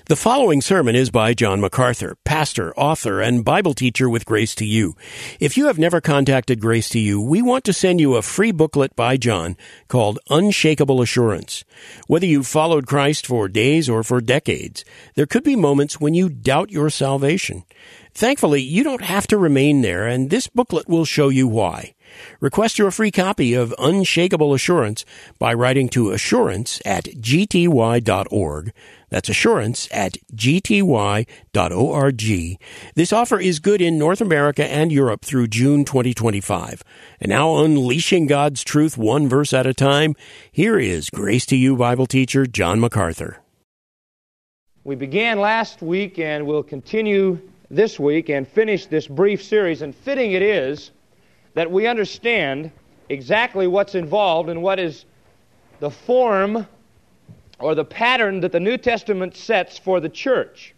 The following sermon is by John MacArthur, pastor, author, and Bible teacher with Grace to You. If you have never contacted Grace to You, we want to send you a free booklet by John called Unshakable Assurance. Whether you've followed Christ for days or for decades, there could be moments when you doubt your salvation. Thankfully, you don't have to remain there, and this booklet will show you why. Request your free copy of Unshakable Assurance by writing to assurance@gty.org. That's assurance@gty.org. This offer is good in North America and Europe through June 2025. And now, unleashing God's truth one verse at a time, here is Grace to You Bible teacher John MacArthur. We began last week and will continue this week and finish this brief series, and fitting it is that we understand exactly what's involved and what is the form or the pattern that the New Testament sets for the church.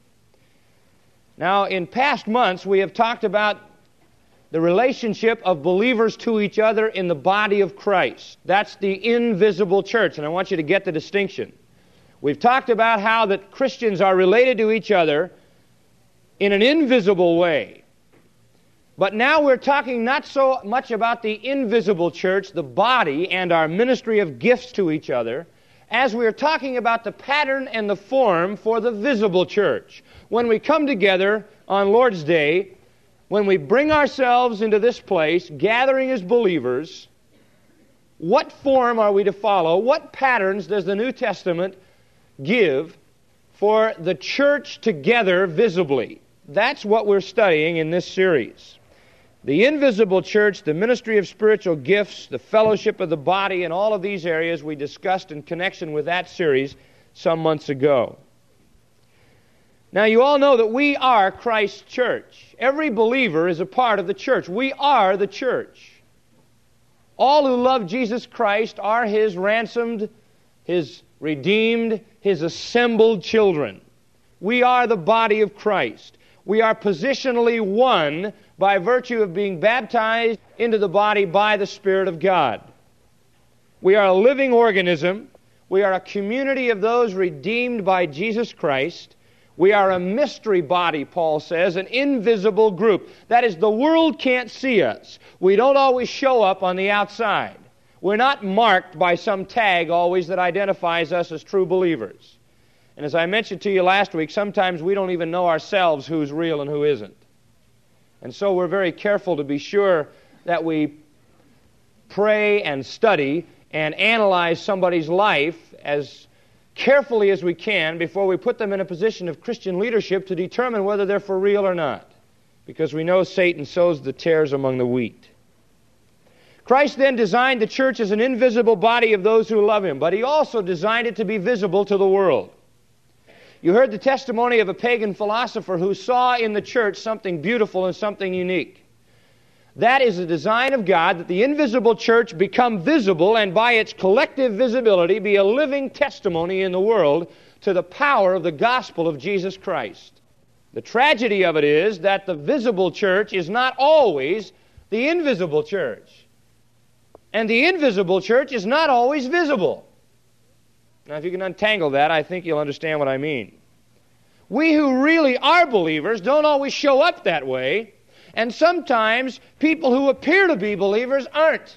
Now, in past months, we have talked about the relationship of believers to each other in the body of Christ. That's the invisible church, and I want you to get the distinction. We've talked about how that Christians are related to each other in an invisible way. But now we're talking not so much about the invisible church, the body, and our ministry of gifts to each other, as we're talking about the pattern and the form for the visible church. When we come together on Lord's Day, when we bring ourselves into this place, gathering as believers, what form are we to follow? What patterns does the New Testament give for the church together visibly? That's what we're studying in this series. The invisible church, the ministry of spiritual gifts, the fellowship of the body, and all of these areas we discussed in connection with that series some months ago. Now, you all know that we are Christ's church. Every believer is a part of the church. We are the church. All who love Jesus Christ are His ransomed, His redeemed, His assembled children. We are the body of Christ. We are positionally one by virtue of being baptized into the body by the Spirit of God. We are a living organism. We are a community of those redeemed by Jesus Christ. We are a mystery body, Paul says, an invisible group. That is, the world can't see us. We don't always show up on the outside. We're not marked by some tag always that identifies us as true believers. And as I mentioned to you last week, sometimes we don't even know ourselves who's real and who isn't. And so we're very careful to be sure that we pray and study and analyze somebody's life as carefully as we can before we put them in a position of Christian leadership to determine whether they're for real or not. Because we know Satan sows the tares among the wheat. Christ then designed the church as an invisible body of those who love Him, but He also designed it to be visible to the world. You heard the testimony of a pagan philosopher who saw in the church something beautiful and something unique. That is the design of God, that the invisible church become visible and by its collective visibility be a living testimony in the world to the power of the gospel of Jesus Christ. The tragedy of it is that the visible church is not always the invisible church. And the invisible church is not always visible. Now, if you can untangle that, I think you'll understand what I mean. We who really are believers don't always show up that way, and sometimes people who appear to be believers aren't.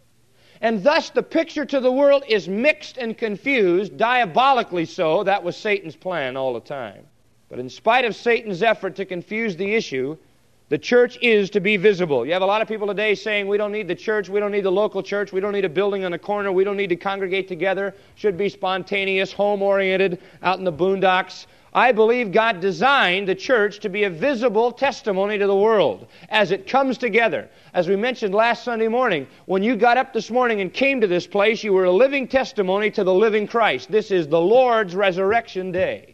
And thus the picture to the world is mixed and confused, diabolically so. That was Satan's plan all the time. But in spite of Satan's effort to confuse the issue, the church is to be visible. You have a lot of people today saying we don't need the church, we don't need the local church, we don't need a building on a corner, we don't need to congregate together, should be spontaneous, home-oriented, out in the boondocks. I believe God designed the church to be a visible testimony to the world as it comes together. As we mentioned last Sunday morning, when you got up this morning and came to this place, you were a living testimony to the living Christ. This is the Lord's resurrection day.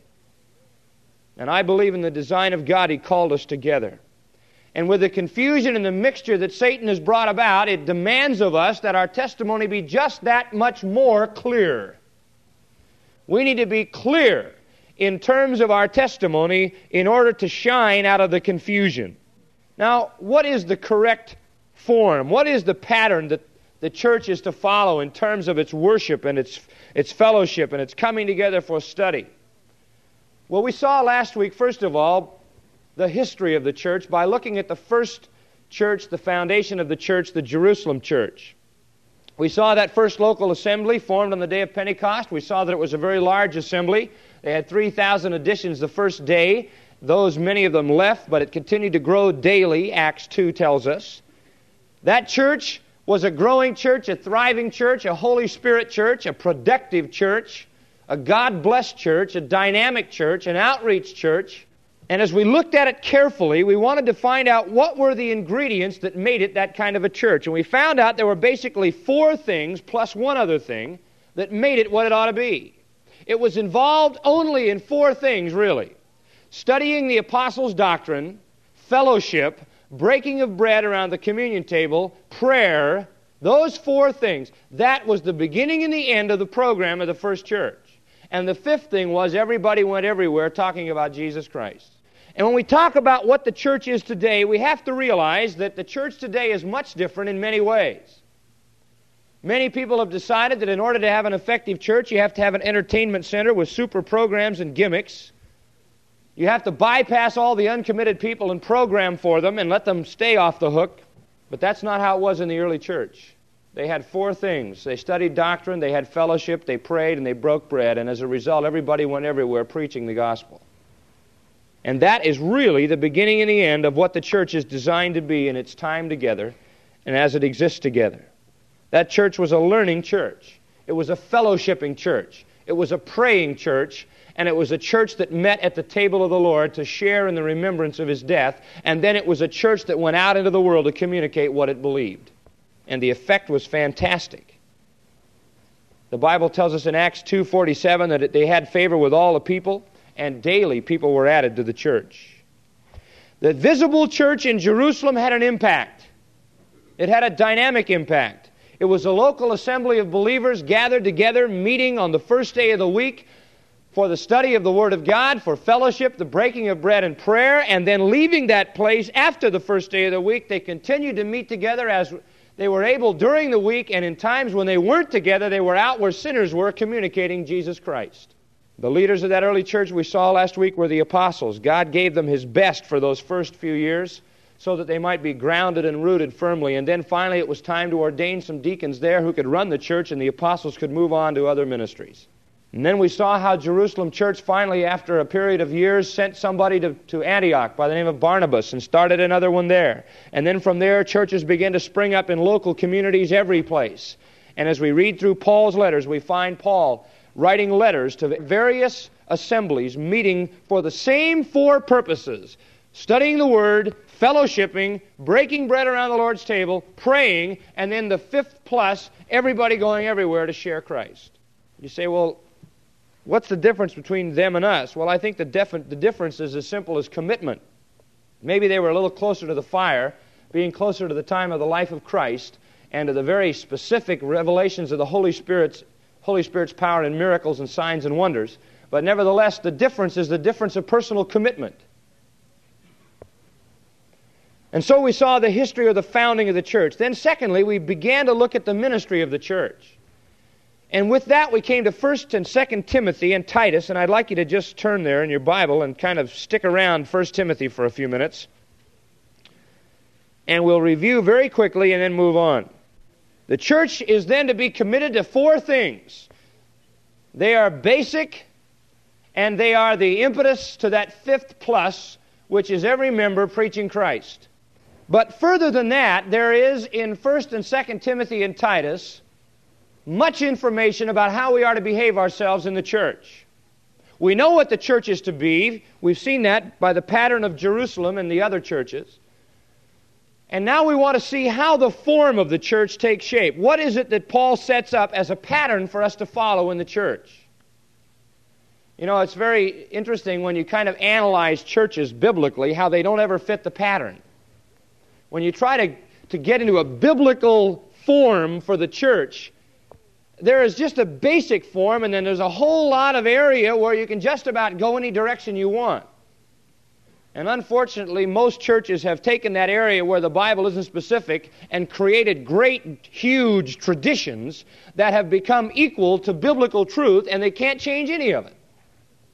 And I believe in the design of God, He called us together. And with the confusion and the mixture that Satan has brought about, it demands of us that our testimony be just that much more clear. We need to be clear in terms of our testimony in order to shine out of the confusion. Now, what is the correct form? What is the pattern that the church is to follow in terms of its worship and its fellowship and its coming together for study? Well, we saw last week, first of all, the history of the church by looking at the first church, the foundation of the church, the Jerusalem church. We saw that first local assembly formed on the day of Pentecost. We saw that it was a very large assembly. They had 3,000 additions the first day. Many of them left, but it continued to grow daily, Acts 2 tells us. That church was a growing church, a thriving church, a Holy Spirit church, a productive church, a God-blessed church, a dynamic church, an outreach church. And as we looked at it carefully, we wanted to find out what were the ingredients that made it that kind of a church. And we found out there were basically 4 things, plus one other thing, that made it what it ought to be. It was involved only in 4 things, really. Studying the apostles' doctrine, fellowship, breaking of bread around the communion table, prayer, those 4 things. That was the beginning and the end of the program of the first church. And the 5th thing was everybody went everywhere talking about Jesus Christ. And when we talk about what the church is today, we have to realize that the church today is much different in many ways. Many people have decided that in order to have an effective church, you have to have an entertainment center with super programs and gimmicks. You have to bypass all the uncommitted people and program for them and let them stay off the hook. But that's not how it was in the early church. They had 4 things. They studied doctrine, they had fellowship, they prayed, and they broke bread. And as a result, everybody went everywhere preaching the gospel. And that is really the beginning and the end of what the church is designed to be in its time together and as it exists together. That church was a learning church. It was a fellowshipping church. It was a praying church. And it was a church that met at the table of the Lord to share in the remembrance of His death. And then it was a church that went out into the world to communicate what it believed. And the effect was fantastic. The Bible tells us in Acts 2:47 that they had favor with all the people, and daily people were added to the church. The visible church in Jerusalem had an impact. It had a dynamic impact. It was a local assembly of believers gathered together, meeting on the first day of the week for the study of the Word of God, for fellowship, the breaking of bread and prayer, and then leaving that place after the first day of the week. They continued to meet together as they were able during the week, and in times when they weren't together, they were out where sinners were communicating Jesus Christ. The leaders of that early church we saw last week were the apostles. God gave them His best for those first few years so that they might be grounded and rooted firmly. And then finally it was time to ordain some deacons there who could run the church, and the apostles could move on to other ministries. And then we saw how Jerusalem church finally, after a period of years, sent somebody to Antioch by the name of Barnabas and started another one there. And then from there, churches began to spring up in local communities every place. And as we read through Paul's letters, we find Paul writing letters to various assemblies, meeting for the same 4 purposes: studying the Word, fellowshipping, breaking bread around the Lord's table, praying, and then the 5th plus, everybody going everywhere to share Christ. You say, well, what's the difference between them and us? Well, I think the difference is as simple as commitment. Maybe they were a little closer to the fire, being closer to the time of the life of Christ and to the very specific revelations of the Holy Spirit's power and miracles and signs and wonders. But nevertheless, the difference is the difference of personal commitment. And so we saw the history of the founding of the church. Then secondly, we began to look at the ministry of the church. And with that, we came to 1 and 2 Timothy and Titus, and I'd like you to just turn there in your Bible and kind of stick around 1 Timothy for a few minutes. And we'll review very quickly and then move on. The church is then to be committed to 4 things. They are basic, and they are the impetus to that 5th plus, which is every member preaching Christ. But further than that, there is in 1 and 2 Timothy and Titus much information about how we are to behave ourselves in the church. We know what the church is to be. We've seen that by the pattern of Jerusalem and the other churches. And now we want to see how the form of the church takes shape. What is it that Paul sets up as a pattern for us to follow in the church? You know, it's very interesting when you kind of analyze churches biblically, how they don't ever fit the pattern. When you try to get into a biblical form for the church, there is just a basic form, and then there's a whole lot of area where you can just about go any direction you want. And unfortunately, most churches have taken that area where the Bible isn't specific and created great, huge traditions that have become equal to biblical truth, and they can't change any of it.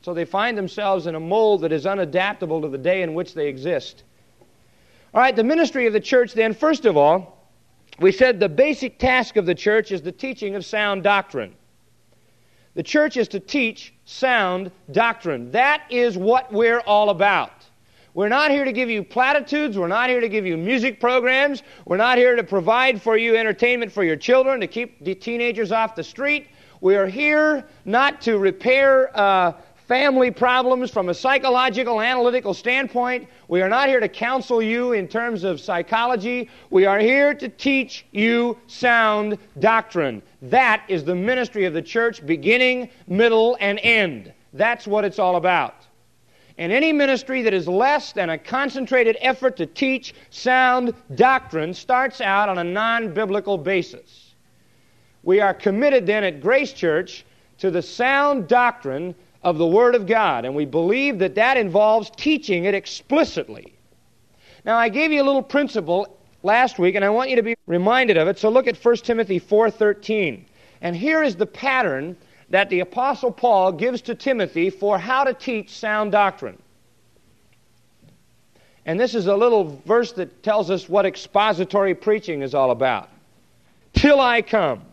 So they find themselves in a mold that is unadaptable to the day in which they exist. All right, the ministry of the church then, first of all, we said the basic task of the church is the teaching of sound doctrine. The church is to teach sound doctrine. That is what we're all about. We're not here to give you platitudes. We're not here to give you music programs. We're not here to provide for you entertainment for your children, to keep the teenagers off the street. We are here not to repair family problems from a psychological, analytical standpoint. We are not here to counsel you in terms of psychology. We are here to teach you sound doctrine. That is the ministry of the church, beginning, middle, and end. That's what it's all about. And any ministry that is less than a concentrated effort to teach sound doctrine starts out on a non-biblical basis. We are committed then at Grace Church to the sound doctrine of the Word of God, and we believe that that involves teaching it explicitly. Now, I gave you a little principle last week, and I want you to be reminded of it, so look at 1 Timothy 4:13. And here is the pattern that the Apostle Paul gives to Timothy for how to teach sound doctrine. And this is a little verse that tells us what expository preaching is all about. Till I come.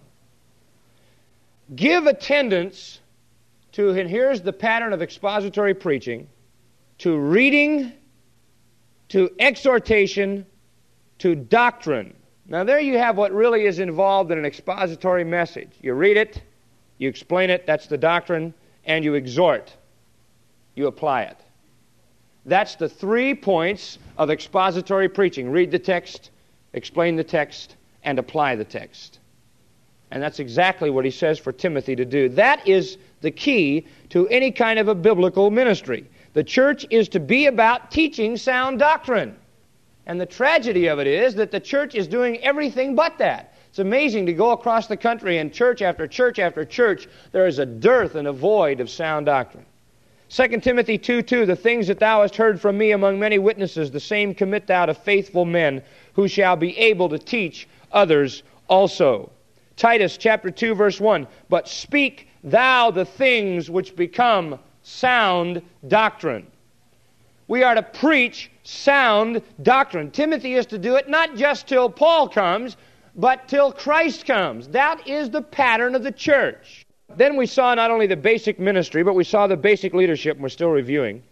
Give attendance to, and here's the pattern of expository preaching, to reading, to exhortation, to doctrine. Now there you have what really is involved in an expository message. You read it, you explain it, that's the doctrine, and you exhort. You apply it. That's the 3 points of expository preaching. Read the text, explain the text, and apply the text. And that's exactly what he says for Timothy to do. That is the key to any kind of a biblical ministry. The church is to be about teaching sound doctrine. And the tragedy of it is that the church is doing everything but that. It's amazing to go across the country and church after church after church, there is a dearth and a void of sound doctrine. 2 Timothy 2:2, the things that thou hast heard from me among many witnesses, the same commit thou to faithful men who shall be able to teach others also. Titus chapter 2 verse 1, but speak thou the things which become sound doctrine. We are to preach sound doctrine. Timothy is to do it not just till Paul comes, but till Christ comes. That is the pattern of the church. Then we saw not only the basic ministry, but we saw the basic leadership, and we're still reviewing.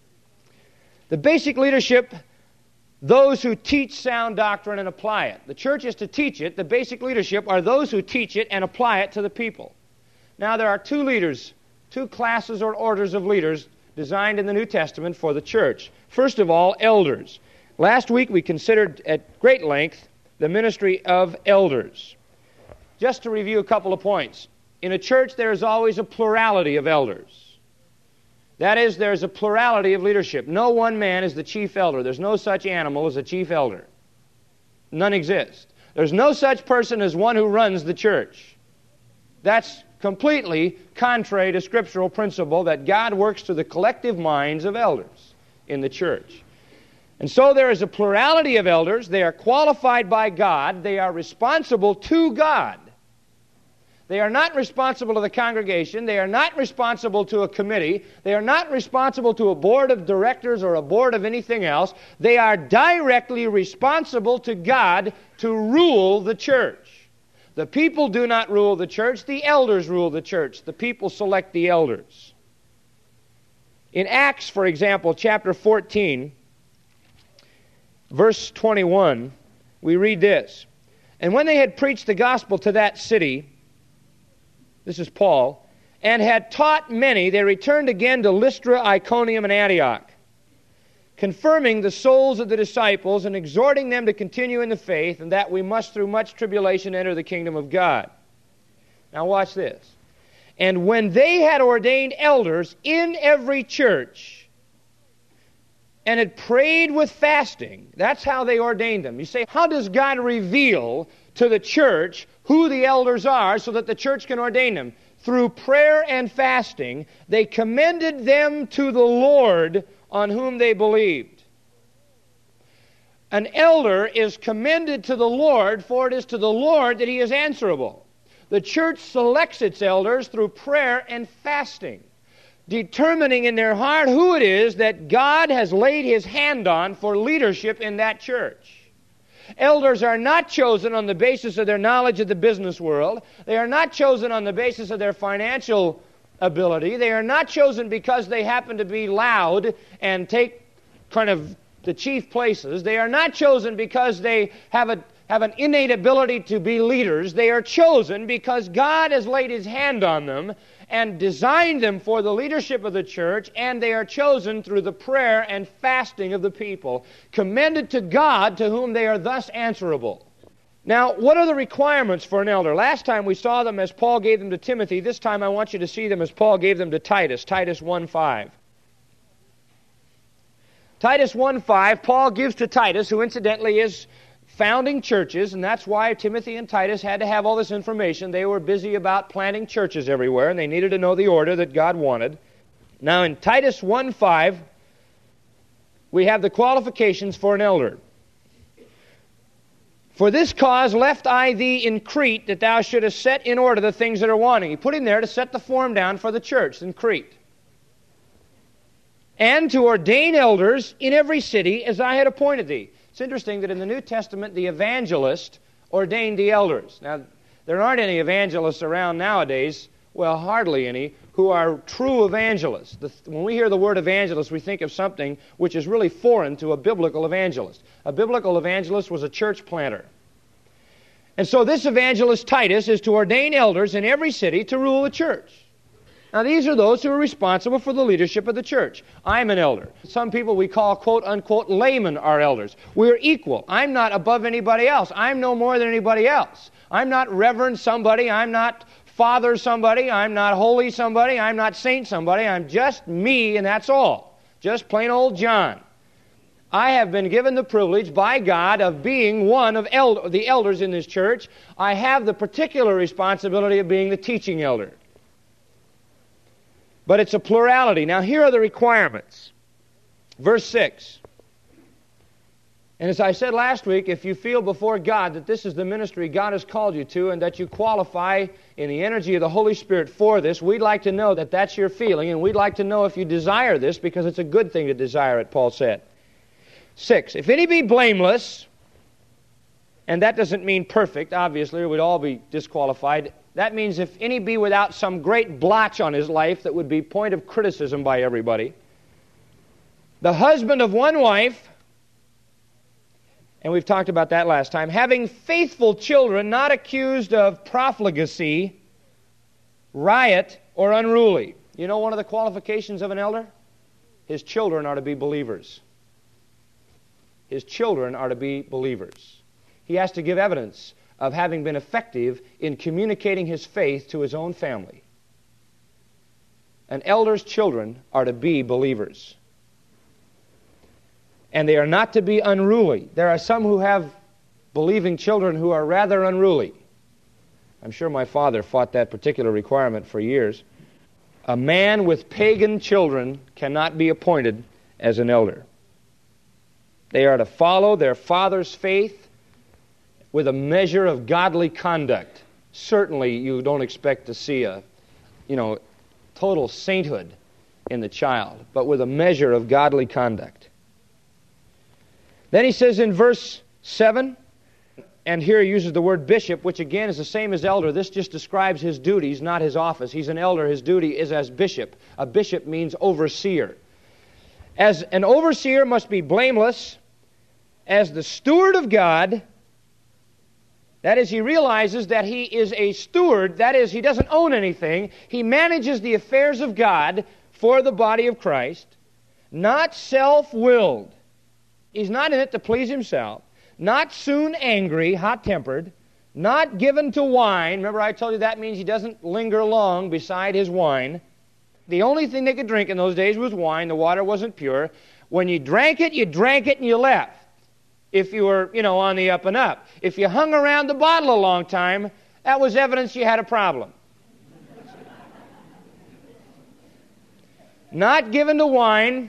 The basic leadership, those who teach sound doctrine and apply it. The church is to teach it. The basic leadership are those who teach it and apply it to the people. Now there are 2 leaders, 2 classes or orders of leaders designed in the New Testament for the church. First of all, elders. Last week we considered at great length the ministry of elders. Just to review a couple of points. In a church there is always a plurality of elders. That is, there's a plurality of leadership. No one man is the chief elder. There's no such animal as a chief elder. None exist. There's no such person as one who runs the church. That's completely contrary to scriptural principle that God works through the collective minds of elders in the church. And so there is a plurality of elders. They are qualified by God. They are responsible to God. They are not responsible to the congregation. They are not responsible to a committee. They are not responsible to a board of directors or a board of anything else. They are directly responsible to God to rule the church. The people do not rule the church. The elders rule the church. The people select the elders. In Acts, for example, chapter 14, verse 21, we read this. And when they had preached the gospel to that city, this is Paul, and had taught many, they returned again to Lystra, Iconium, and Antioch, confirming the souls of the disciples and exhorting them to continue in the faith, and that we must through much tribulation enter the kingdom of God. Now watch this. And when they had ordained elders in every church and had prayed with fasting, that's how they ordained them. You say, how does God reveal to the church who the elders are so that the church can ordain them? Through prayer and fasting, they commended them to the Lord on whom they believed. An elder is commended to the Lord, for it is to the Lord that he is answerable. The church selects its elders through prayer and fasting. determining in their heart who it is that God has laid His hand on for leadership in that church. Elders are not chosen on the basis of their knowledge of the business world. They are not chosen on the basis of their financial ability. They are not chosen because they happen to be loud and take kind of the chief places. They are not chosen because they have an innate ability to be leaders. They are chosen because God has laid His hand on them and designed them for the leadership of the church, and they are chosen through the prayer and fasting of the people, commended to God, to whom they are thus answerable. Now, what are the requirements for an elder? Last time we saw them as Paul gave them to Timothy. This time I want you to see them as Paul gave them to Titus, Titus 1:5. Titus 1:5, Paul gives to Titus, who incidentally is founding churches, and that's why Timothy and Titus had to have all this information. They were busy about planting churches everywhere, and they needed to know the order that God wanted. Now in Titus 1:5, we have the qualifications for an elder. For this cause left I thee in Crete, that thou shouldest set in order the things that are wanting. He put him there to set the form down for the church in Crete. And to ordain elders in every city as I had appointed thee. It's interesting that in the New Testament, the evangelist ordained the elders. Now, there aren't any evangelists around nowadays, well, hardly any, who are true evangelists. When we hear the word evangelist, we think of something which is really foreign to a biblical evangelist. A biblical evangelist was a church planter. And so this evangelist, Titus, is to ordain elders in every city to rule the church. Now, these are those who are responsible for the leadership of the church. I'm an elder. Some people we call, quote, unquote, laymen are elders. We're equal. I'm not above anybody else. I'm no more than anybody else. I'm not reverend somebody. I'm not father somebody. I'm not holy somebody. I'm not saint somebody. I'm just me, and that's all. Just plain old John. I have been given the privilege by God of being one of the elders in this church. I have the particular responsibility of being the teaching elder. But it's a plurality. Now, here are the requirements. Verse 6. And as I said last week, if you feel before God that this is the ministry God has called you to and that you qualify in the energy of the Holy Spirit for this, we'd like to know that that's your feeling, and we'd like to know if you desire this, because it's a good thing to desire it, Paul said. 6. If any be blameless, and that doesn't mean perfect, obviously, or we'd all be disqualified. That means if any be without some great blotch on his life that would be point of criticism by everybody. The husband of one wife, and we've talked about that last time, having faithful children, not accused of profligacy, riot, or unruly. You know one of the qualifications of an elder? His children are to be believers. His children are to be believers. He has to give evidence of having been effective in communicating his faith to his own family. An elder's children are to be believers. And they are not to be unruly. There are some who have believing children who are rather unruly. I'm sure my father fought that particular requirement for years. A man with pagan children cannot be appointed as an elder. They are to follow their father's faith with a measure of godly conduct. Certainly you don't expect to see a, total sainthood in the child, but with a measure of godly conduct. Then he says in verse 7, and here he uses the word bishop, which again is the same as elder. This just describes his duties, not his office. He's an elder. His duty is as bishop. A bishop means overseer. As an overseer must be blameless, as the steward of God. That is, he realizes that he is a steward. That is, he doesn't own anything. He manages the affairs of God for the body of Christ. Not self-willed. He's not in it to please himself. Not soon angry, hot-tempered. Not given to wine. Remember I told you that means he doesn't linger long beside his wine. The only thing they could drink in those days was wine. The water wasn't pure. When you drank it and you left. If you were, on the up and up. If you hung around the bottle a long time, that was evidence you had a problem. Not given to wine,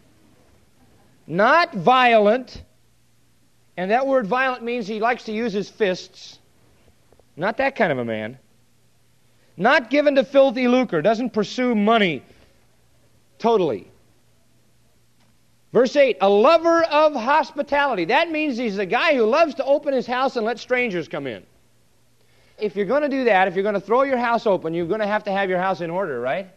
not violent, and that word violent means he likes to use his fists. Not that kind of a man. Not given to filthy lucre, doesn't pursue money Totally. Verse 8, a lover of hospitality. That means he's a guy who loves to open his house and let strangers come in. If you're going to do that, if you're going to throw your house open, you're going to have your house in order, right?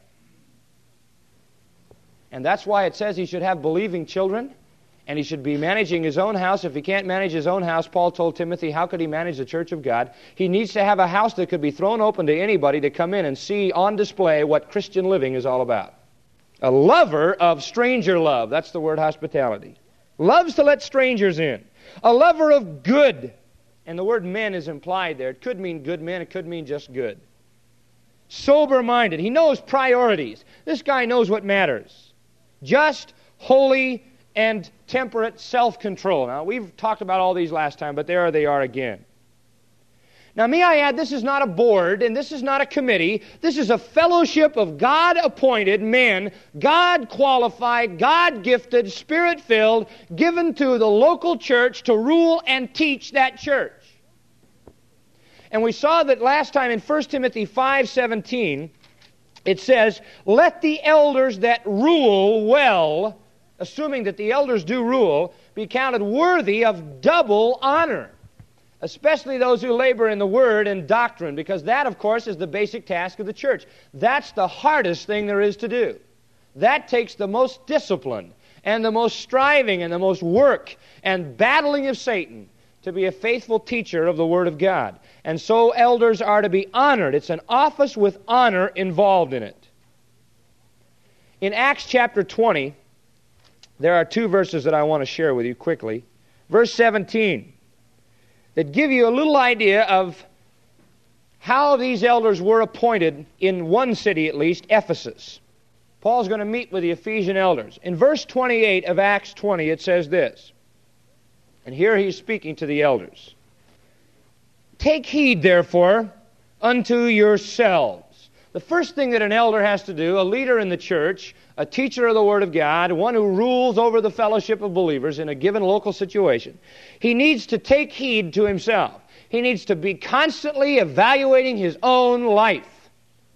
And that's why it says he should have believing children, and he should be managing his own house. If he can't manage his own house, Paul told Timothy, how could he manage the church of God? He needs to have a house that could be thrown open to anybody to come in and see on display what Christian living is all about. A lover of stranger love. That's the word hospitality. Loves to let strangers in. A lover of good. And the word men is implied there. It could mean good men. It could mean just good. Sober-minded. He knows priorities. This guy knows what matters. Just, holy, and temperate self-control. Now, we've talked about all these last time, but there they are again. Now, may I add, this is not a board, and this is not a committee. This is a fellowship of God-appointed men, God-qualified, God-gifted, Spirit-filled, given to the local church to rule and teach that church. And we saw that last time in 1 Timothy 5:17, it says, let the elders that rule well, assuming that the elders do rule, be counted worthy of double honor, especially those who labor in the word and doctrine, because that, of course, is the basic task of the church. That's the hardest thing there is to do. That takes the most discipline and the most striving and the most work and battling of Satan to be a faithful teacher of the Word of God. And so elders are to be honored. It's an office with honor involved in it. In Acts chapter 20, there are two verses that I want to share with you quickly. Verse 17, that give you a little idea of how these elders were appointed in one city at least, Ephesus. Paul's going to meet with the Ephesian elders. In verse 28 of Acts 20, it says this, and here he's speaking to the elders. Take heed, therefore, unto yourselves. The first thing that an elder has to do, a leader in the church, a teacher of the Word of God, one who rules over the fellowship of believers in a given local situation, he needs to take heed to himself. He needs to be constantly evaluating his own life.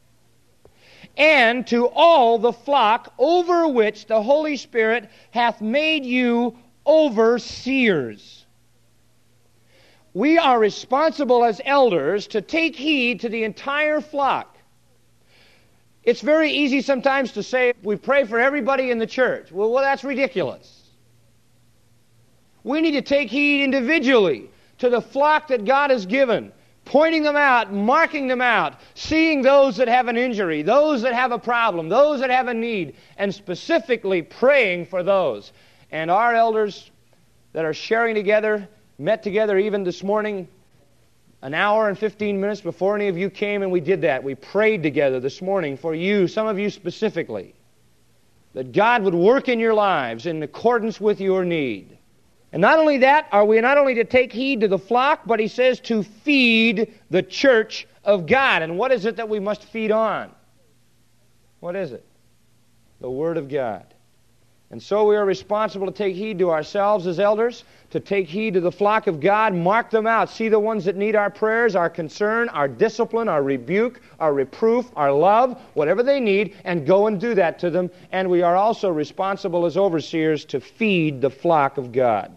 And to all the flock over which the Holy Spirit hath made you overseers. We are responsible as elders to take heed to the entire flock. It's very easy sometimes to say, we pray for everybody in the church. Well, that's ridiculous. We need to take heed individually to the flock that God has given, pointing them out, marking them out, seeing those that have an injury, those that have a problem, those that have a need, and specifically praying for those. And our elders that are sharing together, met together even this morning, an hour and 15 minutes before any of you came, and we did that. We prayed together this morning for you, some of you specifically, that God would work in your lives in accordance with your need. And not only that, are we not only to take heed to the flock, but he says to feed the church of God. And what is it that we must feed on? What is it? The Word of God. And so we are responsible to take heed to ourselves as elders, to take heed to the flock of God, mark them out, see the ones that need our prayers, our concern, our discipline, our rebuke, our reproof, our love, whatever they need, and go and do that to them. And we are also responsible as overseers to feed the flock of God.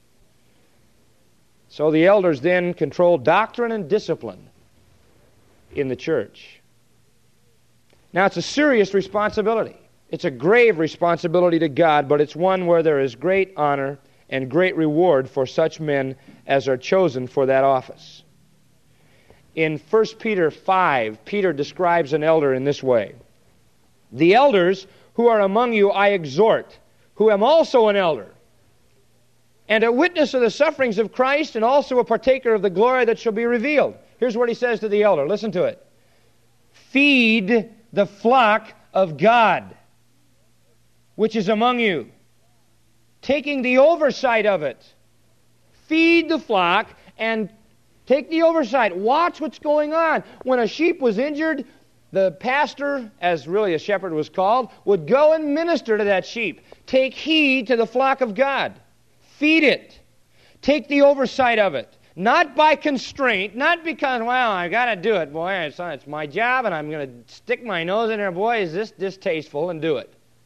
So the elders then control doctrine and discipline in the church. Now it's a serious responsibility. It's a grave responsibility to God, but it's one where there is great honor and great reward for such men as are chosen for that office. In 1 Peter 5, Peter describes an elder in this way. The elders who are among you I exhort, who am also an elder, and a witness of the sufferings of Christ, and also a partaker of the glory that shall be revealed. Here's what he says to the elder. Listen to it. Feed the flock of God, which is among you, taking the oversight of it. Feed the flock and take the oversight. Watch what's going on. When a sheep was injured, the pastor, as really a shepherd was called, would go and minister to that sheep. Take heed to the flock of God. Feed it. Take the oversight of it. Not by constraint, not because, well, I've got to do it. Boy, it's my job, and I'm going to stick my nose in there. Boy, is this distasteful, and do it.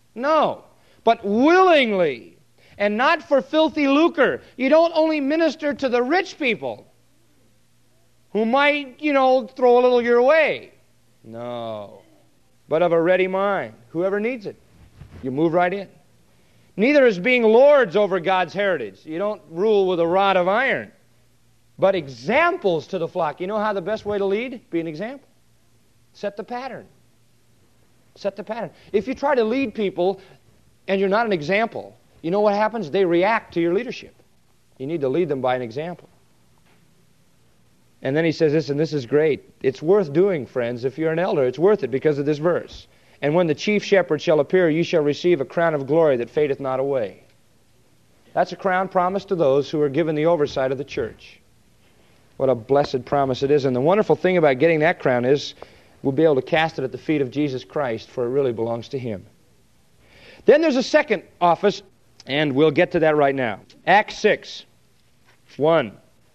No, but willingly, and not for filthy lucre. You don't only minister to the rich people who might, throw a little your way. No, but of a ready mind. Whoever needs it, you move right in. Neither as being lords over God's heritage. You don't rule with a rod of iron, but examples to the flock. You know how the best way to lead? Be an example. Set the pattern. Set the pattern. If you try to lead people and you're not an example, you know what happens? They react to your leadership. You need to lead them by an example. And then he says this, and this is great. It's worth doing, friends, if you're an elder. It's worth it because of this verse. And when the chief shepherd shall appear, you shall receive a crown of glory that fadeth not away. That's a crown promised to those who are given the oversight of the church. What a blessed promise it is. And the wonderful thing about getting that crown is we'll be able to cast it at the feet of Jesus Christ, for it really belongs to Him. Then there's a second office, and we'll get to that right now. Acts 6:1.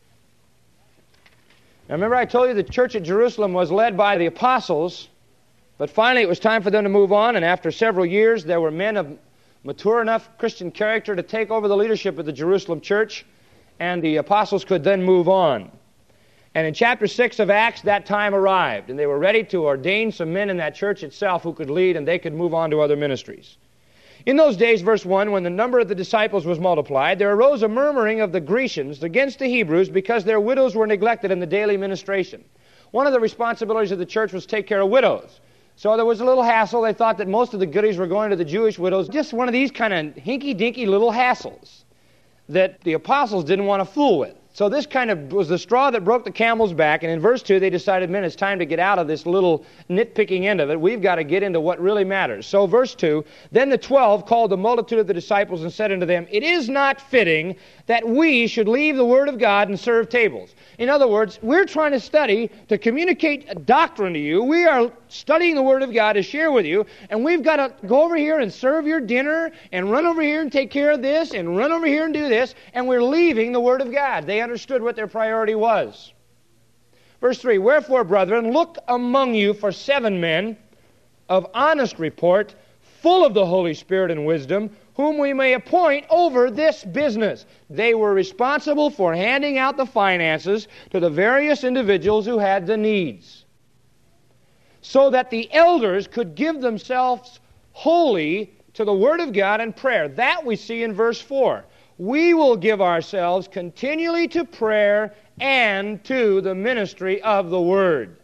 Now remember I told you the church at Jerusalem was led by the apostles, but finally it was time for them to move on, and after several years there were men of mature enough Christian character to take over the leadership of the Jerusalem church, and the apostles could then move on. And in chapter 6 of Acts, that time arrived, and they were ready to ordain some men in that church itself who could lead, and they could move on to other ministries. In those days, verse 1, when the number of the disciples was multiplied, there arose a murmuring of the Grecians against the Hebrews because their widows were neglected in the daily ministration. One of the responsibilities of the church was to take care of widows. So there was a little hassle. They thought that most of the goodies were going to the Jewish widows. Just one of these kind of hinky-dinky little hassles that the apostles didn't want to fool with. So this kind of was the straw that broke the camel's back, and in verse 2 they decided, man, it's time to get out of this little nitpicking end of it. We've got to get into what really matters. So verse 2, then the 12 called the multitude of the disciples and said unto them, it is not fitting that we should leave the word of God and serve tables. In other words, we're trying to study to communicate a doctrine to you. We are studying the word of God to share with you, and we've got to go over here and serve your dinner and run over here and take care of this and run over here and do this, and we're leaving the word of God. They understood what their priority was. Verse 3, wherefore, brethren, look among you for 7 men of honest report, full of the Holy Spirit and wisdom, whom we may appoint over this business. They were responsible for handing out the finances to the various individuals who had the needs, so that the elders could give themselves wholly to the Word of God and prayer. That we see in verse 4. We will give ourselves continually to prayer and to the ministry of the Word.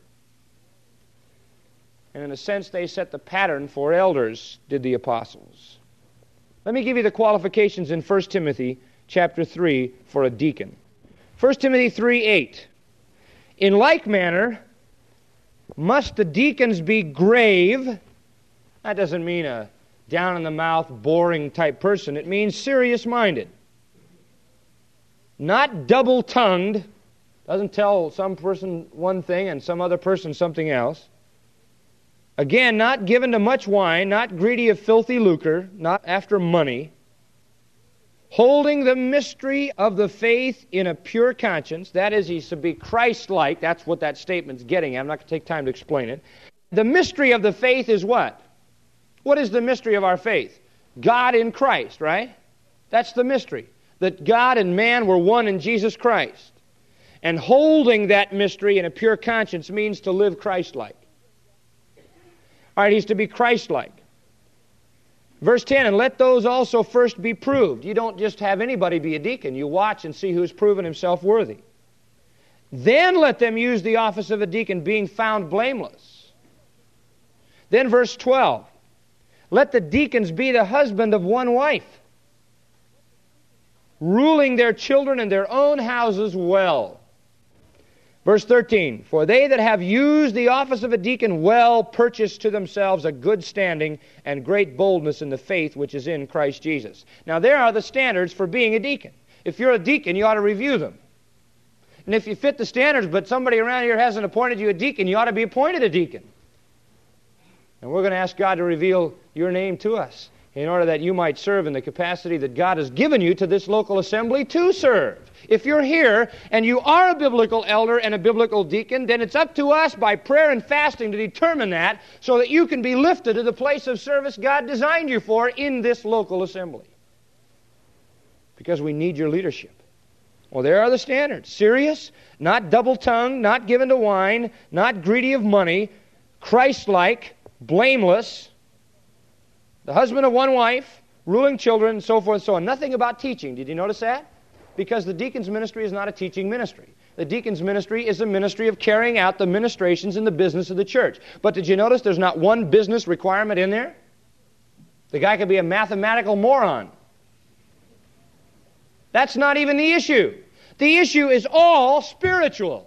And in a sense, they set the pattern for elders, did the apostles. Let me give you the qualifications in 1 Timothy chapter 3 for a deacon. 1 Timothy 3:8. In like manner, must the deacons be grave. That doesn't mean a down-in-the-mouth, boring type person. It means serious-minded. Not double-tongued. Doesn't tell some person one thing and some other person something else. Again, not given to much wine, not greedy of filthy lucre, not after money. Holding the mystery of the faith in a pure conscience. That is, he's to be Christ-like. That's what that statement's getting at. I'm not going to take time to explain it. The mystery of the faith is what? What is the mystery of our faith? God in Christ, right? That's the mystery. That God and man were one in Jesus Christ. And holding that mystery in a pure conscience means to live Christ-like. All right, he's to be Christ-like. Verse 10, and let those also first be proved. You don't just have anybody be a deacon. You watch and see who's proven himself worthy. Then let them use the office of a deacon, being found blameless. Then verse 12, let the deacons be the husband of one wife, ruling their children and their own houses well. Verse 13, for they that have used the office of a deacon well purchase to themselves a good standing and great boldness in the faith which is in Christ Jesus. Now there are the standards for being a deacon. If you're a deacon, you ought to review them. And if you fit the standards, but somebody around here hasn't appointed you a deacon, you ought to be appointed a deacon. And we're going to ask God to reveal your name to us in order that you might serve in the capacity that God has given you to this local assembly to serve. If you're here and you are a biblical elder and a biblical deacon, then it's up to us by prayer and fasting to determine that so that you can be lifted to the place of service God designed you for in this local assembly. Because we need your leadership. Well, there are the standards. Serious, not double-tongued, not given to wine, not greedy of money, Christ-like, blameless, the husband of one wife, ruling children, and so forth and so on. Nothing about teaching. Did you notice that? Because the deacon's ministry is not a teaching ministry. The deacon's ministry is a ministry of carrying out the ministrations in the business of the church. But did you notice there's not one business requirement in there? The guy could be a mathematical moron. That's not even the issue. The issue is all spiritual.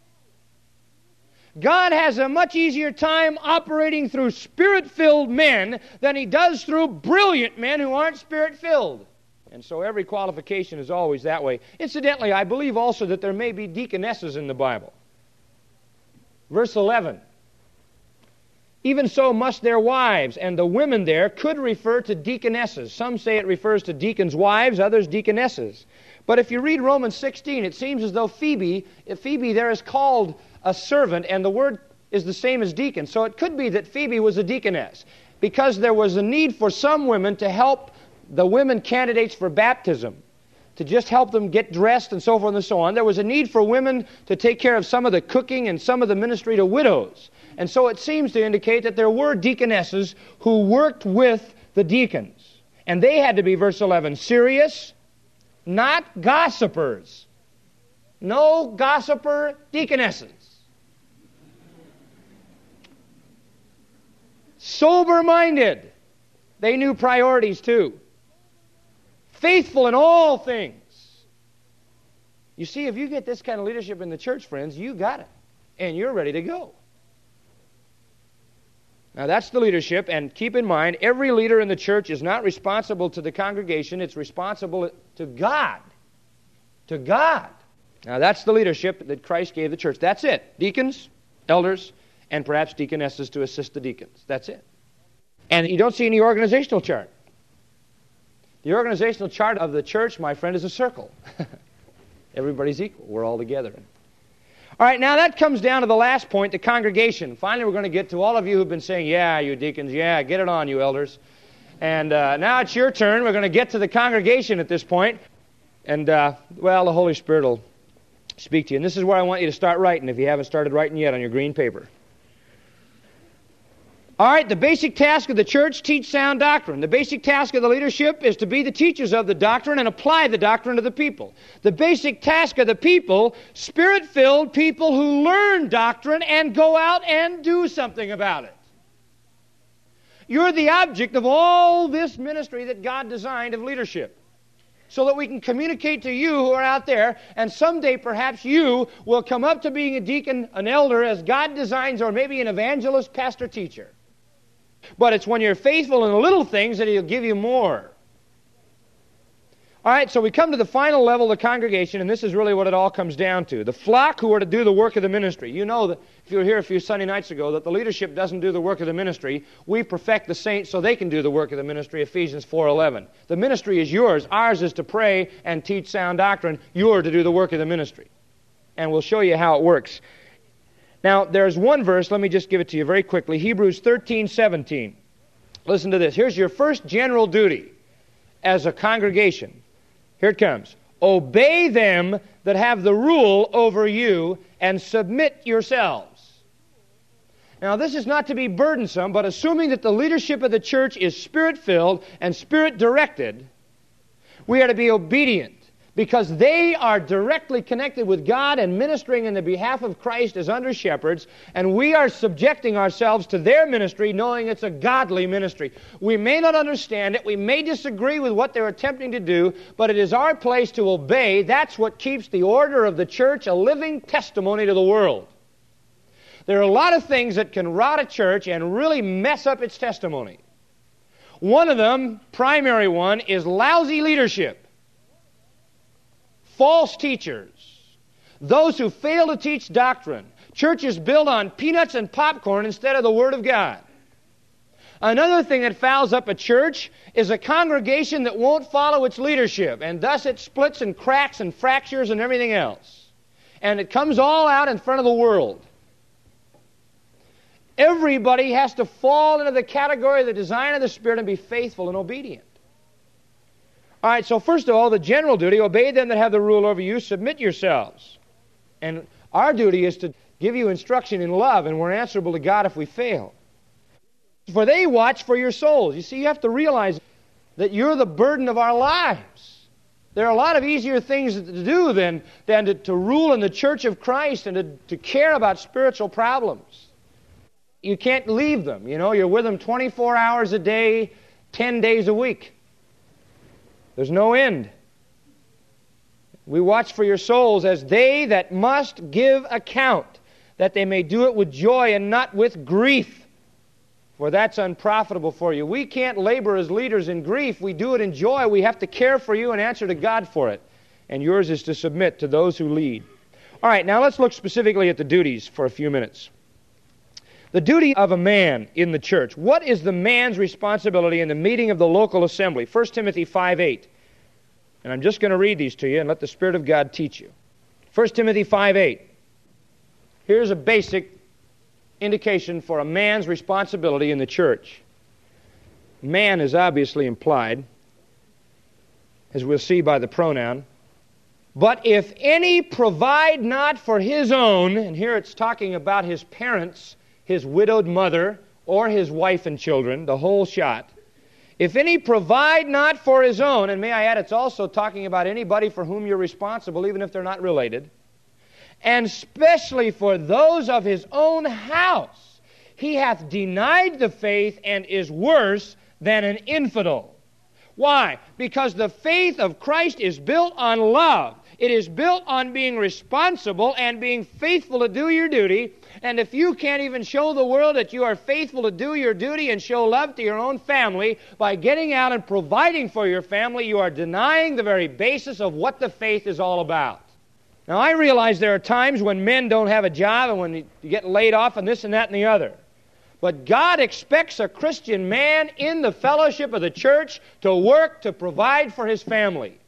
God has a much easier time operating through Spirit-filled men than He does through brilliant men who aren't Spirit-filled. And so every qualification is always that way. Incidentally, I believe also that there may be deaconesses in the Bible. Verse 11. Even so must their wives, and the women there could refer to deaconesses. Some say it refers to deacons' wives, others deaconesses. But if you read Romans 16, it seems as though Phoebe there is called a servant, and the word is the same as deacon. So it could be that Phoebe was a deaconess, because there was a need for some women to help the women candidates for baptism, to just help them get dressed and so forth and so on. There was a need for women to take care of some of the cooking and some of the ministry to widows. And so it seems to indicate that there were deaconesses who worked with the deacons. And they had to be, verse 11, serious, not gossipers. No gossiper deaconesses. Sober-minded. They knew priorities too. Faithful in all things. You see, if you get this kind of leadership in the church, friends, you got it. And you're ready to go. Now that's the leadership, and keep in mind, every leader in the church is not responsible to the congregation, it's responsible to God. To God. Now that's the leadership that Christ gave the church. That's it. Deacons, elders, and perhaps deaconesses to assist the deacons. That's it. And you don't see any organizational chart. The organizational chart of the church, my friend, is a circle. Everybody's equal. We're all together. All right, now that comes down to the last point, the congregation. Finally, we're going to get to all of you who've been saying, yeah, you deacons, yeah, get it on, you elders. And now it's your turn. We're going to get to the congregation at this point. And, well, the Holy Spirit will speak to you. And this is where I want you to start writing if you haven't started writing yet on your green paper. All right, the basic task of the church, teach sound doctrine. The basic task of the leadership is to be the teachers of the doctrine and apply the doctrine to the people. The basic task of the people, Spirit-filled people who learn doctrine and go out and do something about it. You're the object of all this ministry that God designed of leadership, so that we can communicate to you who are out there, and someday perhaps you will come up to being a deacon, an elder, as God designs, or maybe an evangelist, pastor, teacher. But it's when you're faithful in the little things that He'll give you more. All right, so we come to the final level of the congregation, and this is really what it all comes down to. The flock who are to do the work of the ministry. You know that if you were here a few Sunday nights ago, that the leadership doesn't do the work of the ministry. We perfect the saints so they can do the work of the ministry, Ephesians 4:11. The ministry is yours. Ours is to pray and teach sound doctrine. You're to do the work of the ministry. And we'll show you how it works. Now, there's one verse, let me just give it to you very quickly, Hebrews 13:17. Listen to this. Here's your first general duty as a congregation. Here it comes. Obey them that have the rule over you, and submit yourselves. Now, this is not to be burdensome, but assuming that the leadership of the church is Spirit-filled and Spirit-directed, we are to be obedient, because they are directly connected with God and ministering in the behalf of Christ as under shepherds, and we are subjecting ourselves to their ministry, knowing it's a godly ministry. We may not understand it, we may disagree with what they're attempting to do, but it is our place to obey. That's what keeps the order of the church a living testimony to the world. There are a lot of things that can rot a church and really mess up its testimony. One of them, primary one, is lousy leadership. False teachers, those who fail to teach doctrine, churches built on peanuts and popcorn instead of the Word of God. Another thing that fouls up a church is a congregation that won't follow its leadership, and thus it splits and cracks and fractures and everything else. And it comes all out in front of the world. Everybody has to fall into the category of the design of the Spirit and be faithful and obedient. All right, so first of all, the general duty, obey them that have the rule over you, submit yourselves. And our duty is to give you instruction in love, and we're answerable to God if we fail. For they watch for your souls. You see, you have to realize that you're the burden of our lives. There are a lot of easier things to do than to rule in the church of Christ and to care about spiritual problems. You can't leave them. You know, you're with them 24 hours a day, 10 days a week. There's no end. We watch for your souls as they that must give account, that they may do it with joy and not with grief, for that's unprofitable for you. We can't labor as leaders in grief. We do it in joy. We have to care for you and answer to God for it. And yours is to submit to those who lead. All right, now let's look specifically at the duties for a few minutes. The duty of a man in the church. What is the man's responsibility in the meeting of the local assembly? 1 Timothy 5:8. And I'm just going to read these to you and let the Spirit of God teach you. 1 Timothy 5:8. Here's a basic indication for a man's responsibility in the church. Man is obviously implied, as we'll see by the pronoun. But if any provide not for his own, and here it's talking about his parents, his widowed mother, or his wife and children, the whole shot. If any provide not for his own, and may I add, it's also talking about anybody for whom you're responsible, even if they're not related, and especially for those of his own house, he hath denied the faith and is worse than an infidel. Why? Because the faith of Christ is built on love. It is built on being responsible and being faithful to do your duty. And if you can't even show the world that you are faithful to do your duty and show love to your own family by getting out and providing for your family, you are denying the very basis of what the faith is all about. Now, I realize there are times when men don't have a job and when you get laid off and this and that and the other. But God expects a Christian man in the fellowship of the church to work to provide for his family.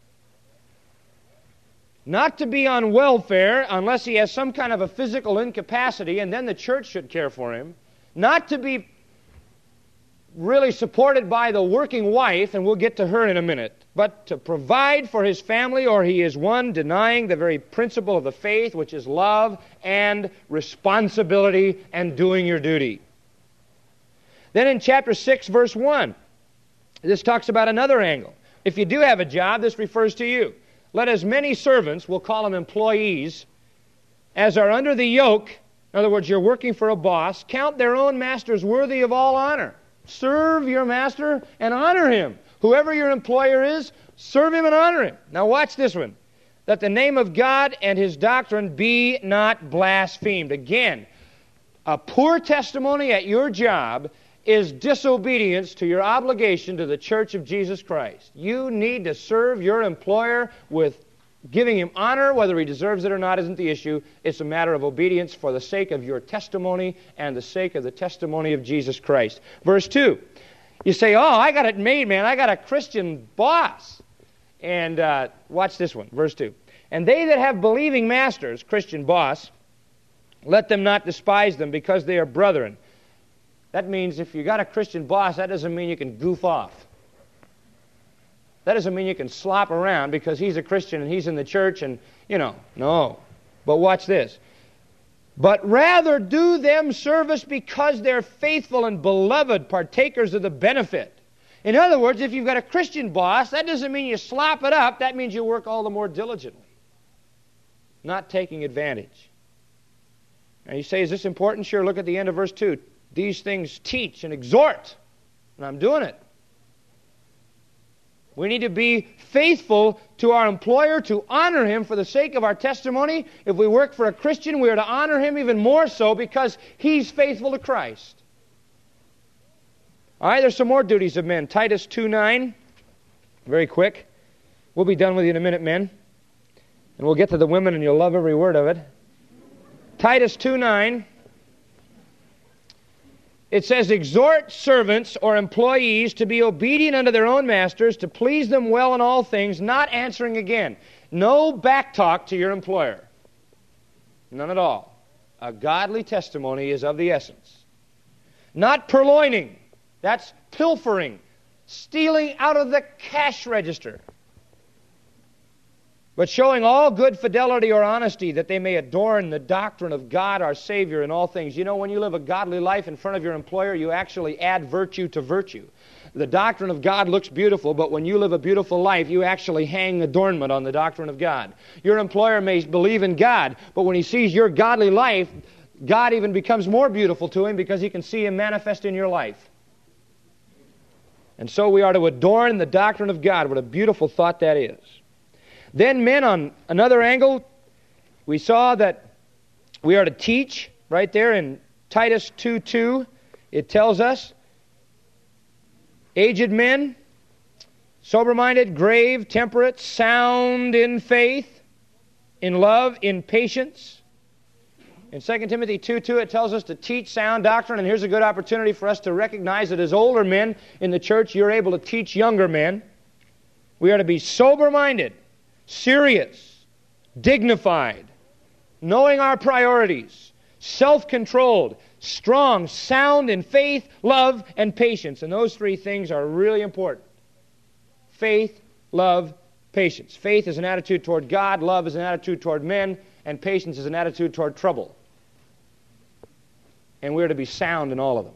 Not to be on welfare unless he has some kind of a physical incapacity, and then the church should care for him. Not to be really supported by the working wife, and we'll get to her in a minute, but to provide for his family, or he is one denying the very principle of the faith, which is love and responsibility and doing your duty. Then in chapter 6, verse 1, this talks about another angle. If you do have a job, this refers to you. Let as many servants, we'll call them employees, as are under the yoke, in other words, you're working for a boss, count their own masters worthy of all honor. Serve your master and honor him. Whoever your employer is, serve him and honor him. Now watch this one. That the name of God and his doctrine be not blasphemed. Again, a poor testimony at your job is disobedience to your obligation to the Church of Jesus Christ. You need to serve your employer with giving him honor. Whether he deserves it or not isn't the issue. It's a matter of obedience for the sake of your testimony and the sake of the testimony of Jesus Christ. Verse 2. You say, oh, I got it made, man. I got a Christian boss. And watch this one, verse 2. And they that have believing masters, Christian boss, let them not despise them because they are brethren. That means if you got a Christian boss, that doesn't mean you can goof off. That doesn't mean you can slop around because he's a Christian and he's in the church and, no. But watch this. But rather do them service because they're faithful and beloved partakers of the benefit. In other words, if you've got a Christian boss, that doesn't mean you slop it up. That means you work all the more diligently. Not taking advantage. Now you say, is this important? Sure, look at the end of verse 2. These things teach and exhort. And I'm doing it. We need to be faithful to our employer, to honor him for the sake of our testimony. If we work for a Christian, we are to honor him even more so because he's faithful to Christ. All right, there's some more duties of men. Titus 2:9. Very quick. We'll be done with you in a minute, men. And we'll get to the women and you'll love every word of it. Titus 2:9. It says, exhort servants or employees to be obedient unto their own masters, to please them well in all things, not answering again. No backtalk to your employer. None at all. A godly testimony is of the essence. Not purloining. That's pilfering. Stealing out of the cash register. But showing all good fidelity or honesty, that they may adorn the doctrine of God our Savior in all things. You know, when you live a godly life in front of your employer, you actually add virtue to virtue. The doctrine of God looks beautiful, but when you live a beautiful life, you actually hang adornment on the doctrine of God. Your employer may believe in God, but when he sees your godly life, God even becomes more beautiful to him because he can see him manifest in your life. And so we are to adorn the doctrine of God. What a beautiful thought that is. Then men, on another angle, we saw that we are to teach. Right there in Titus 2:2, it tells us, aged men, sober-minded, grave, temperate, sound in faith, in love, in patience. In 2 Timothy 2:2, it tells us to teach sound doctrine, and here's a good opportunity for us to recognize that as older men in the church, you're able to teach younger men. We are to be sober-minded, serious, dignified, knowing our priorities, self-controlled, strong, sound in faith, love, and patience. And those three things are really important. Faith, love, patience. Faith is an attitude toward God, love is an attitude toward men, and patience is an attitude toward trouble. And we're to be sound in all of them.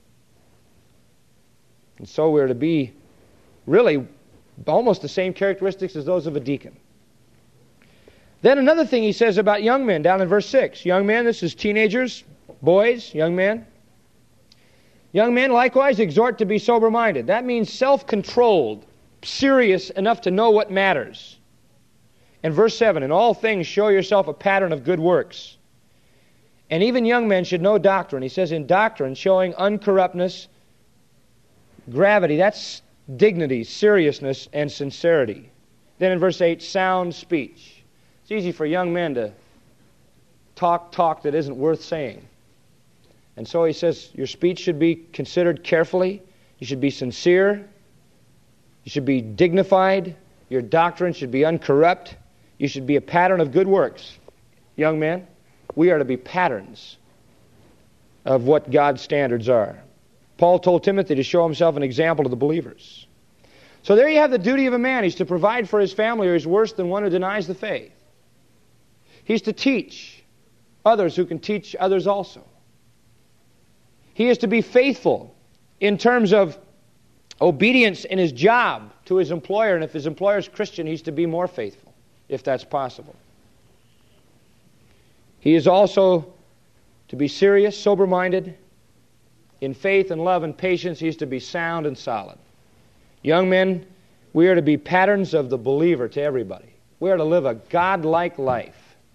And so we're to be really almost the same characteristics as those of a deacon. Then another thing he says about young men down in verse 6. Young men, this is teenagers, boys, young men. Young men likewise exhort to be sober-minded. That means self-controlled, serious enough to know what matters. And verse 7, in all things show yourself a pattern of good works. And even young men should know doctrine. He says in doctrine, showing uncorruptness, gravity, that's dignity, seriousness, and sincerity. Then in verse 8, sound speech. It's easy for young men to talk that isn't worth saying. And so he says your speech should be considered carefully. You should be sincere. You should be dignified. Your doctrine should be uncorrupt. You should be a pattern of good works. Young men, we are to be patterns of what God's standards are. Paul told Timothy to show himself an example to the believers. So there you have the duty of a man. He's to provide for his family, or he's worse than one who denies the faith. He's to teach others who can teach others also. He is to be faithful in terms of obedience in his job to his employer, and if his employer is Christian, he's to be more faithful, if that's possible. He is also to be serious, sober-minded. In faith and love and patience, he is to be sound and solid. Young men, we are to be patterns of the believer to everybody. We are to live a God-like life.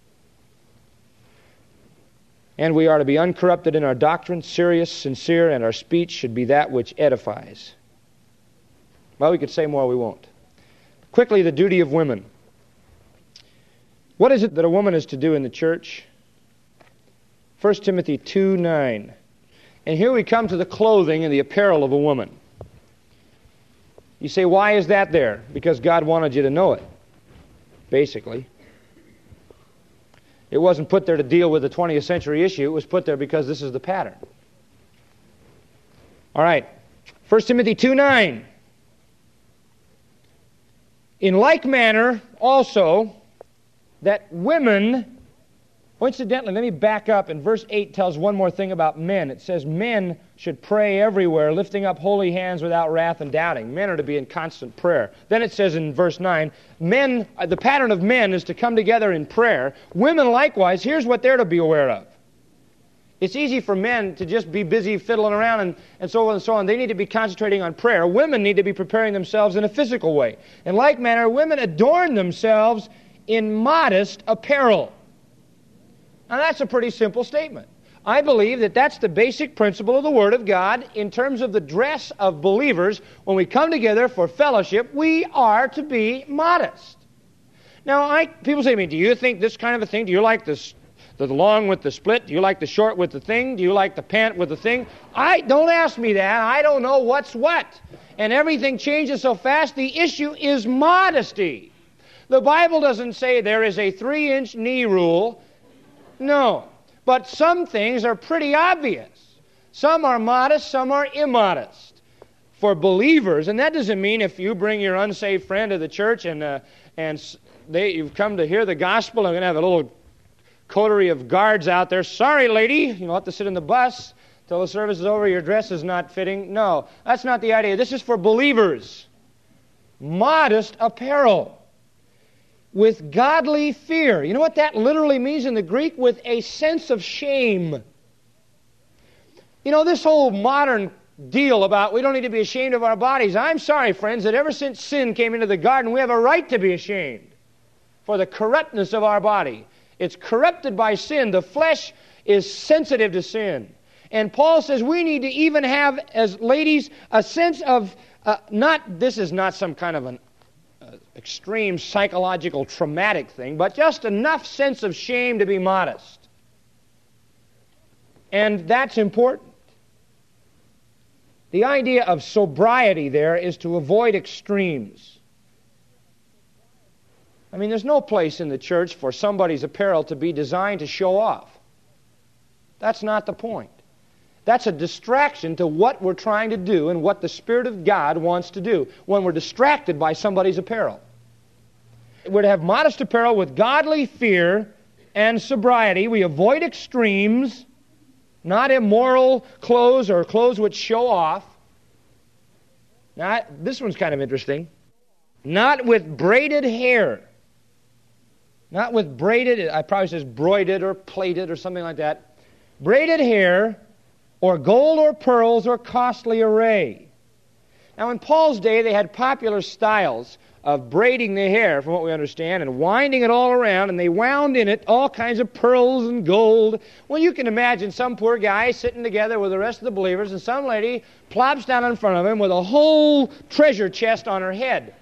And we are to be uncorrupted in our doctrine, serious, sincere, and our speech should be that which edifies. Well, we could say more, we won't. Quickly, the duty of women. What is it that a woman is to do in the church? 1 Timothy 2:9. And here we come to the clothing and the apparel of a woman. You say, why is that there? Because God wanted you to know it, basically. It wasn't put there to deal with the 20th century issue. It was put there because this is the pattern. All right. 1 Timothy 2:9. In like manner, also, that women... Incidentally, let me back up. And verse 8 tells one more thing about men. It says men should pray everywhere, lifting up holy hands without wrath and doubting. Men are to be in constant prayer. Then it says in verse 9, men, the pattern of men is to come together in prayer. Women likewise, here's what they're to be aware of. It's easy for men to just be busy fiddling around and so on and so on. They need to be concentrating on prayer. Women need to be preparing themselves in a physical way. In like manner, women adorn themselves in modest apparel. Now that's a pretty simple statement. I believe that that's the basic principle of the Word of God in terms of the dress of believers. When we come together for fellowship, we are to be modest. Now, people say to me, do you think this kind of a thing, do you like this, the long with the split? Do you like the short with the thing? Do you like the pant with the thing? Don't ask me that. I don't know what's what. And everything changes so fast. The issue is modesty. The Bible doesn't say there is a 3-inch knee rule. No. But some things are pretty obvious. Some are modest, some are immodest. For believers, and that doesn't mean if you bring your unsaved friend to the church and you've come to hear the gospel, I'm going to have a little coterie of guards out there. Sorry, lady, you'll have to sit in the bus till the service is over. Your dress is not fitting. No, that's not the idea. This is for believers. Modest apparel with godly fear. You know what that literally means in the Greek? With a sense of shame. You know, this whole modern deal about we don't need to be ashamed of our bodies. I'm sorry, friends, that ever since sin came into the garden, we have a right to be ashamed for the corruptness of our body. It's corrupted by sin. The flesh is sensitive to sin. And Paul says we need to even have, as ladies, a sense of, this is not some kind of an extreme psychological traumatic thing, but just enough sense of shame to be modest. And that's important. The idea of sobriety there is to avoid extremes. I mean, there's no place in the church for somebody's apparel to be designed to show off. That's not the point. That's a distraction to what we're trying to do and what the Spirit of God wants to do when we're distracted by somebody's apparel. We're to have modest apparel with godly fear and sobriety. We avoid extremes, not immoral clothes or clothes which show off. Now, this one's kind of interesting. Not with braided hair. Not with braided, it probably says broided or plaited or something like that. Braided hair or gold or pearls or costly array. Now, in Paul's day, they had popular styles of braiding the hair, from what we understand, and winding it all around, and they wound in it all kinds of pearls and gold. Well, you can imagine some poor guy sitting together with the rest of the believers, and some lady plops down in front of him with a whole treasure chest on her head.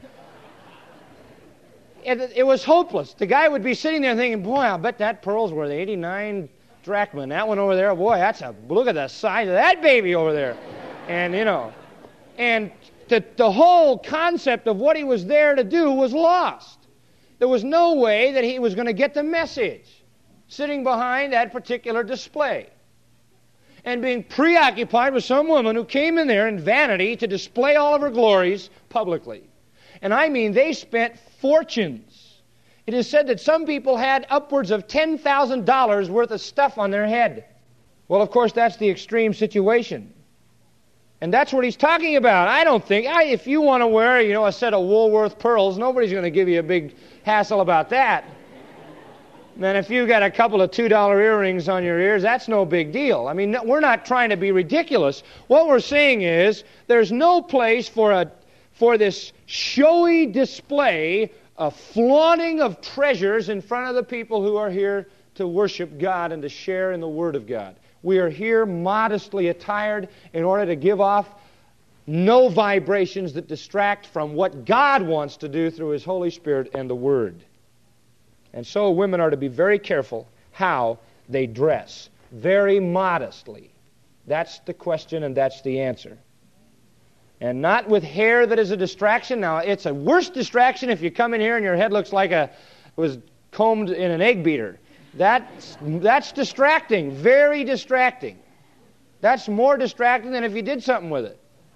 It was hopeless. The guy would be sitting there thinking, boy, I'll bet that pearl's worth 89 drachma. That one over there, boy, look at the size of that baby over there. And, and the whole concept of what he was there to do was lost. There was no way that he was going to get the message sitting behind that particular display and being preoccupied with some woman who came in there in vanity to display all of her glories publicly. And I mean, they spent fortunes. It is said that some people had upwards of $10,000 worth of stuff on their head. Well, of course, that's the extreme situation. And that's what he's talking about. I don't think, if you want to wear, a set of Woolworth pearls, nobody's going to give you a big hassle about that. Then if you've got a couple of $2 earrings on your ears, that's no big deal. I mean, we're not trying to be ridiculous. What we're saying is there's no place for this showy display, a flaunting of treasures in front of the people who are here to worship God and to share in the Word of God. We are here modestly attired in order to give off no vibrations that distract from what God wants to do through His Holy Spirit and the Word. And so women are to be very careful how they dress, very modestly. That's the question and that's the answer. And not with hair that is a distraction. Now, it's a worse distraction if you come in here and your head looks like it was combed in an egg beater. That's distracting, very distracting. That's more distracting than if you did something with it.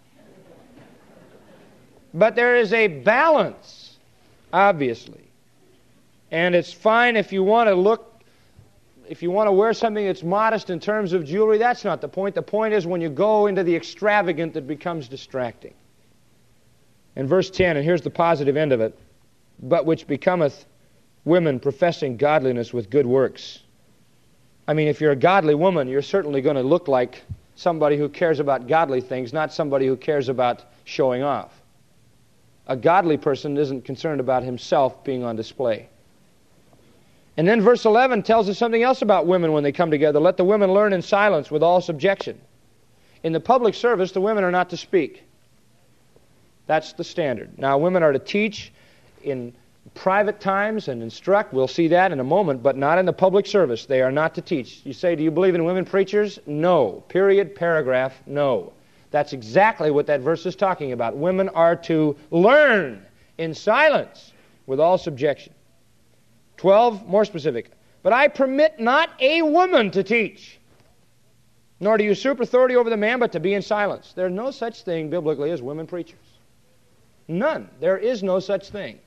But there is a balance, obviously. And it's fine if you want to wear something that's modest in terms of jewelry. That's not the point. The point is when you go into the extravagant that becomes distracting. In verse 10, and here's the positive end of it, but which becometh women professing godliness with good works. I mean, if you're a godly woman, you're certainly going to look like somebody who cares about godly things, not somebody who cares about showing off. A godly person isn't concerned about himself being on display. And then verse 11 tells us something else about women when they come together. Let the women learn in silence with all subjection. In the public service, the women are not to speak. That's the standard. Now, women are to teach in private times and instruct. We'll see that in a moment, but not in the public service. They are not to teach. You say, do you believe in women preachers? No. Period, paragraph, no. That's exactly what that verse is talking about. Women are to learn in silence with all subjection. 12, more specific. But I permit not a woman to teach, nor to usurp authority over the man, but to be in silence. There's no such thing biblically as women preachers. None. There is no such thing.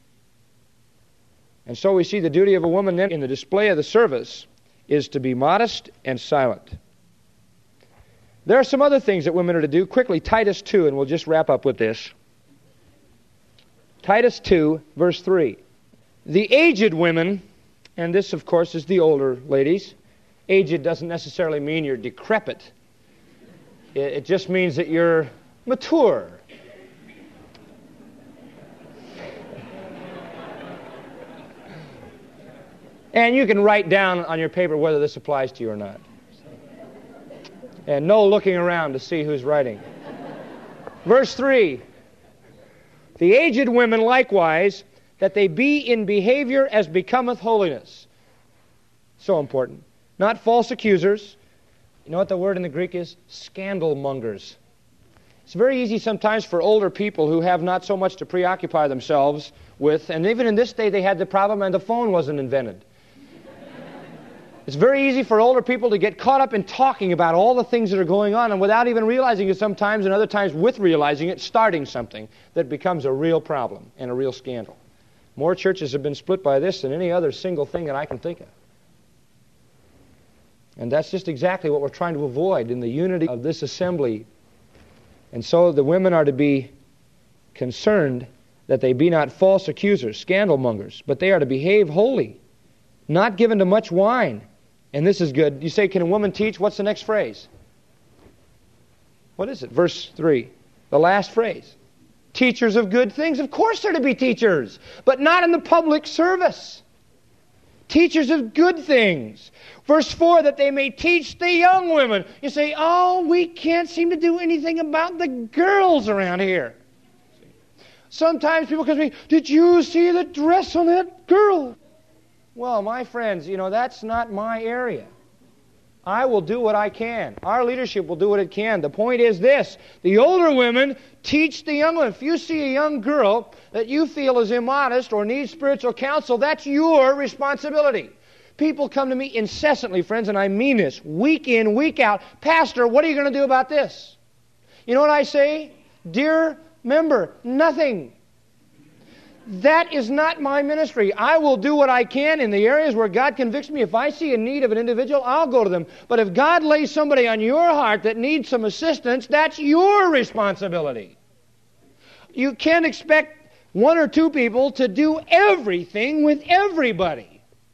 And so we see the duty of a woman then in the display of the service is to be modest and silent. There are some other things that women are to do. Quickly, Titus 2, and we'll just wrap up with this. Titus 2, verse 3. The aged women, and this, of course, is the older ladies. Aged doesn't necessarily mean you're decrepit. It just means that you're mature. And you can write down on your paper whether this applies to you or not. And no looking around to see who's writing. Verse 3. The aged women likewise, that they be in behavior as becometh holiness. So important. Not false accusers. You know what the word in the Greek is? Scandal mongers. It's very easy sometimes for older people who have not so much to preoccupy themselves with, and even in this day they had the problem and the phone wasn't invented. It's very easy for older people to get caught up in talking about all the things that are going on, and without even realizing it sometimes, and other times with realizing it, starting something that becomes a real problem and a real scandal. More churches have been split by this than any other single thing that I can think of. And that's just exactly what we're trying to avoid in the unity of this assembly. And so the women are to be concerned that they be not false accusers, scandal mongers, but they are to behave holy, not given to much wine. And this is good. You say, can a woman teach? What's the next phrase? What is it? Verse 3. The last phrase. Teachers of good things. Of course they're to be teachers, but not in the public service. Teachers of good things. Verse 4, that they may teach the young women. You say, oh, we can't seem to do anything about the girls around here. Sometimes people come to me, did you see the dress on that girl? Well, my friends, that's not my area. I will do what I can. Our leadership will do what it can. The point is this. The older women teach the young women. If you see a young girl that you feel is immodest or needs spiritual counsel, that's your responsibility. People come to me incessantly, friends, and I mean this, week in, week out. Pastor, what are you going to do about this? You know what I say? Dear member, nothing. That is not my ministry. I will do what I can in the areas where God convicts me. If I see a need of an individual, I'll go to them. But if God lays somebody on your heart that needs some assistance, that's your responsibility. You can't expect one or two people to do everything with everybody.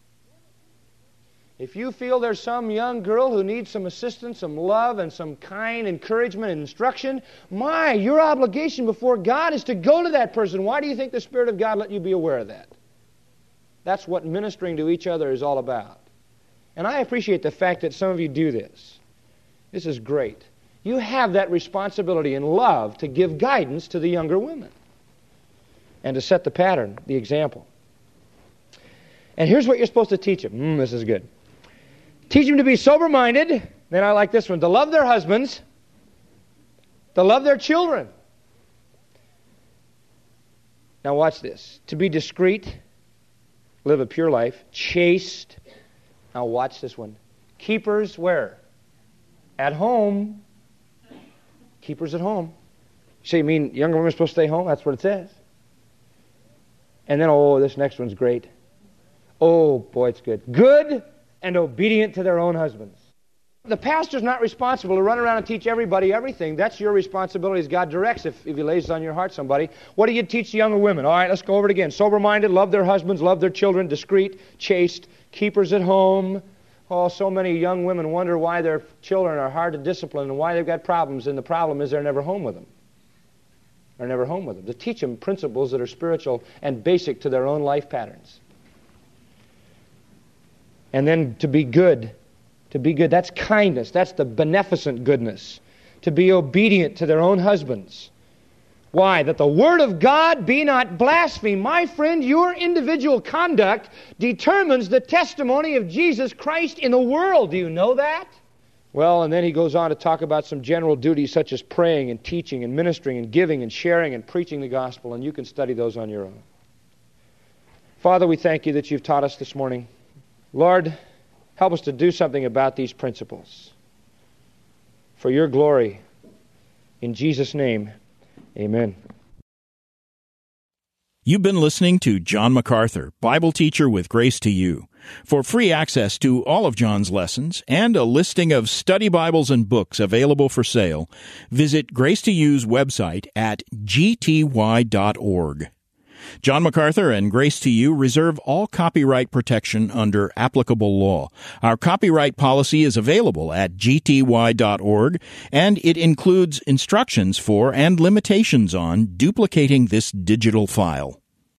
If you feel there's some young girl who needs some assistance, some love, and some kind encouragement and instruction, your obligation before God is to go to that person. Why do you think the Spirit of God let you be aware of that? That's what ministering to each other is all about. And I appreciate the fact that some of you do this. This is great. You have that responsibility in love to give guidance to the younger women and to set the pattern, the example. And here's what you're supposed to teach them. This is good. Teach them to be sober-minded. Then I like this one. To love their husbands. To love their children. Now watch this. To be discreet. Live a pure life. Chaste. Now watch this one. Keepers where? At home. Keepers at home. So you mean younger women are supposed to stay home? That's what it says. And then, this next one's great. Oh, boy, it's good. Good and obedient to their own husbands. The pastor's not responsible to run around and teach everybody everything. That's your responsibility as God directs if He lays it on your heart somebody. What do you teach the younger women? All right, let's go over it again. Sober-minded, love their husbands, love their children, discreet, chaste, keepers at home. Oh, so many young women wonder why their children are hard to discipline and why they've got problems, and the problem is they're never home with them. They're never home with them. To teach them principles that are spiritual and basic to their own life patterns. And then to be good. To be good, that's kindness. That's the beneficent goodness. To be obedient to their own husbands. Why? That the Word of God be not blasphemed. My friend, your individual conduct determines the testimony of Jesus Christ in the world. Do you know that? Well, and then he goes on to talk about some general duties such as praying and teaching and ministering and giving and sharing and preaching the gospel, and you can study those on your own. Father, we thank you that you've taught us this morning. Lord, help us to do something about these principles. For your glory, in Jesus' name, amen. You've been listening to John MacArthur, Bible teacher with Grace to You. For free access to all of John's lessons and a listing of study Bibles and books available for sale, visit Grace to You's website at gty.org. John MacArthur and Grace to You reserve all copyright protection under applicable law. Our copyright policy is available at gty.org, and it includes instructions for and limitations on duplicating this digital file.